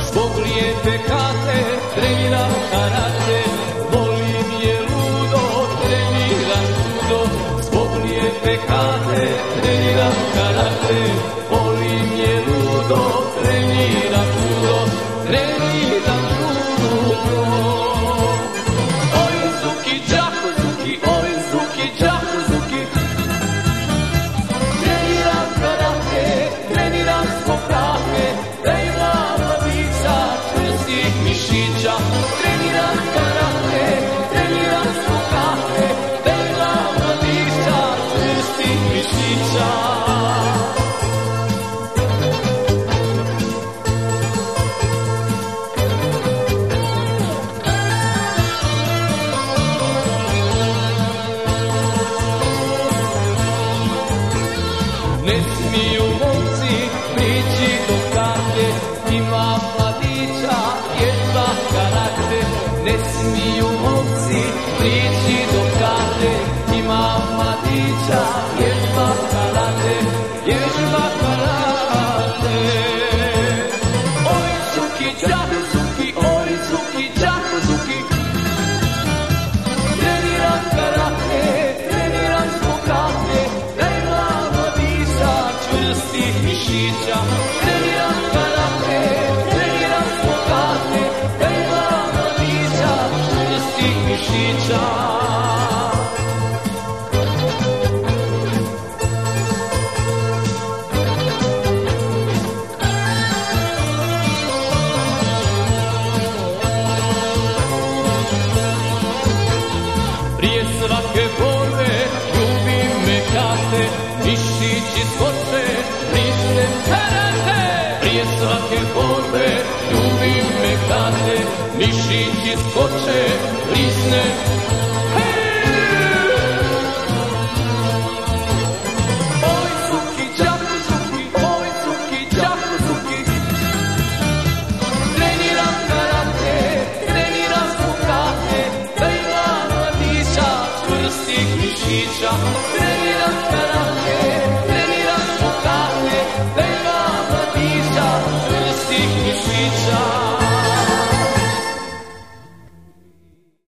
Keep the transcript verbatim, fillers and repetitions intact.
zbog lijepe kate, treniram karate, volim je ludo, treniram judo, zbog lijepe kate, treniram karate, volim je ludo, treniram judo, treniram judo. Oj Zuki, Đako Zuki, oj Zuki, Đako Zuki, treniram karate, treniram zbog kate, da ima mladića čvrstih mišića. Treniram karate, treniram zbog kate, da ima mladića čvrstih mišića. Ne smiju momci prići do kate, ima mladića jedva karate. Ne smiju momci prići do kate, ima mladića jedva karate, jedva karate. Oj Zuki, Đako Zuki, oj Zuki, Đako Zuki, treniram karate, treniram zbog kate, da ima mladića čvrstih mišića. Treniram karate, treniram zbog kate, da ima mladića čvrstih mišića. Prije svake borbe ljubim me kate, mišići skoče, prisnem karate. Prije svake borbe ljubim me kate, mišići skoče, prisnem. Oj Zuki, Đako Zuki, oj Zuki, Đako Zuki, treniram karate, treniram zbog kate, da ima mladića čvrstih mišića. Treniram karate,